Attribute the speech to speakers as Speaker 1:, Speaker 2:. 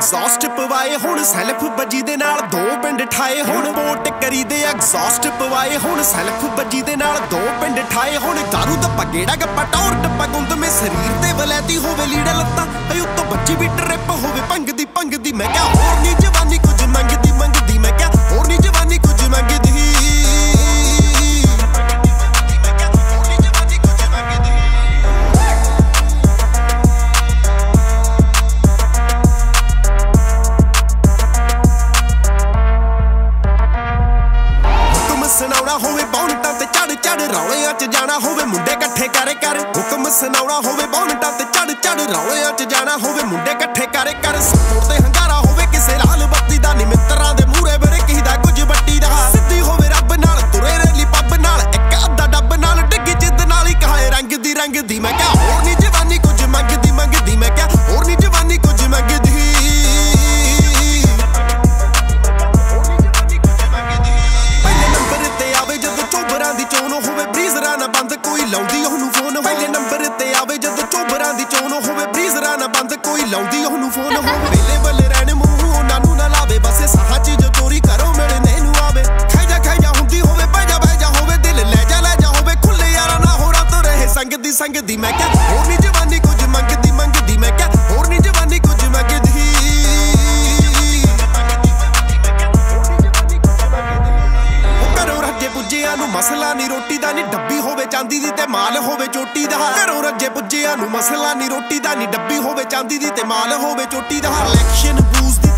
Speaker 1: exhaust ਪਵਾਏ ਹੁਣ self ਬੱਜੀ ਦੇ ਨਾਲ 2 ਪਿੰਡ ਠਾਏ ਹੁਣ ਵੋਟ ਕਰੀ ਦੇ ਐਗਜ਼ੌਸਟ ਪਵਾਏ ਹੁਣ ਸੈਲਫ ਬੱਜੀ ਦੇ ਨਾਲ 2 ਪਿੰਡ ਠਾਏ ਹੁਣ ਦਾਰੂ ਦਾ ਪਗੇੜਾ ਗੱਪਾ ਟੌਰ ਟੱਪਾ ਗੁੰਦ ਮੇ ਸਰੀਰ ਤੇ ਵਲੈਤੀ ਹੋਵੇ ਲੀੜਾ ਲੱਤਾਂ ਅਈ ਉੱਤੋਂ ਬੱਜੀ ਵੀ ਟਰਿਪ ਹੋਵੇ ਭੰਗ ਦੀ ਮੈਂ ਕਿਹਾ ਹੋਰ ਨੀ ਜਵਾਨੀ ਕੁਝ ਮੰਗਦੀ ਮੈਂ ਕਿਹਾ ਹੋਰ ਨੀ ਜਵਾਨੀ ਕੁਝ ਮੰਗਦੀ ਸੁਣਾਉਣਾ ਹੋਵੇ ਬੌਂਟਾਂ ਤੇ ਚੜ ਰੌਲਿਆਂ 'ਚ ਜਾਣਾ ਹੋਵੇ ਮੁੰਡੇ ਇਕੱਠੇ ਕਰ ਹੁਕਮ ਸੁਣਾਉਣਾ ਹੋਵੇ ਬੌਂਟਾਂ ਤੇ ਚੜ ਰੌਲਿਆਂ 'ਚ ਜਾਣਾ ਹੋਵੇ ਮੁੰਡੇ ਇਕੱਠੇ ਕਰ ਸਪੋਰਟ ਤੇ ਹੰਗਾਰਾ ਹੋਵੇ ਕਿਸੇ ਲਾਲ ਬੱਤੀ ਦਾ ਨੀ ਮਿੱਤਰਾਂ ਦੇ ਮੂਹਰੇ ਬਰੇ ਕਿਹਦਾ ਕੁਝ ਬੱਟੀ ਦਾ ਸਿੱਧੀ ਹੋਵੇ ਰੱਬ ਨਾਲ ਤੁਰੇ ਰੈਲੀ ਪੱਬ ਨਾਲ ਇੱਕ ਅੱਧਾ ਡੱਬ ਨਾਲ ਡਿੱਗੀ ਜਿੱਦ ਨਾਲ ਹੀ ਕਹਾਏ ਰੰਗ ਦੀ ਮੈਂ ਕਿਹਾ ਹੋਰ ਨੀ ਜਵਾਨੀ ਕੁਝ ਮੰਗਦੀ ਮੈਂ ਕਿਹਾ ਹੋਰ ਨੀ ਜਵਾਨੀ ਕੁਝ ਮੰਗਦੀ ਲਾਉਂਦੀ ਉਹਨੂੰ ਫੋਨ ਪਹਿਲੇ ਨੰਬਰ ਤੇ ਆਵੇ ਜਦੋਂ ਚੋਬਰਾਂ ਦੀ ਚੋਣ ਹੋਵੇ ਬਰੀਜ਼ਰਾਂ ਨਾ ਬੰਦ ਕੋਈ ਲਾਉਂਦੀ ਉਹਨੂੰ ਫੋਨ ਹੋਵੇ ਵੇਲੇ ਬੱਲੇ ਰਹਿਣ ਮੂੰਹ ਉਹਨਾਂ ਨੂੰ ਨਾ ਲਾਵੇ ਬਸੇ ਸਾਹਾਂ 'ਚ ਜੋ ਚੋਰੀ ਕਰੋ ਮਿਲਣੇ ਨੂੰ ਆਵੇ ਖਾਈ ਜਾ ਹੁੰਦੀ ਹੋਵੇ ਬਹਿ ਜਾ ਹੋਵੇ ਦਿਲ ਲੈ ਜਾ ਹੋਵੇ ਖੁੱਲੇ ਯਾਰਾਂ ਨਾ ਹੋਰਾਂ ਤੋਂ ਰਹੇ ਸੰਗਦੀ ਮੈਂ ਕਿਹਾ ਹੋਰ ਨੀ ਜਵਾਨੀ ਕੁਝ ਮੰਗਦੀ ਮੈਂ ਕਿਹਾ ਹੋਰ ਨੀ ਜਵਾਨੀ ਕੁਝ ਮੰਗਦੀ ਪੁੱਜਿਆਂ ਨੂੰ ਮਸਲਾ ਨੀ ਰੋਟੀ ਦਾ ਨੀ ਡੱਬੀ ਹੋਵੇ ਚਾਂਦੀ ਦੀ ਤੇ ਮਾਲ ਹੋਵੇ ਚੋਟੀ ਦਾ ਘਰੋਂ ਰੱਜੇ ਪੁੱਜਿਆਂ ਨੂੰ ਮਸਲਾ ਨੀ ਰੋਟੀ ਦਾ ਨੀ ਡੱਬੀ ਹੋਵੇ ਚਾਂਦੀ ਦੀ ਤੇ ਮਾਲ ਹੋਵੇ ਚੋਟੀ ਦਾ ਇਲੈਕਸ਼ਨ ਬੂਸ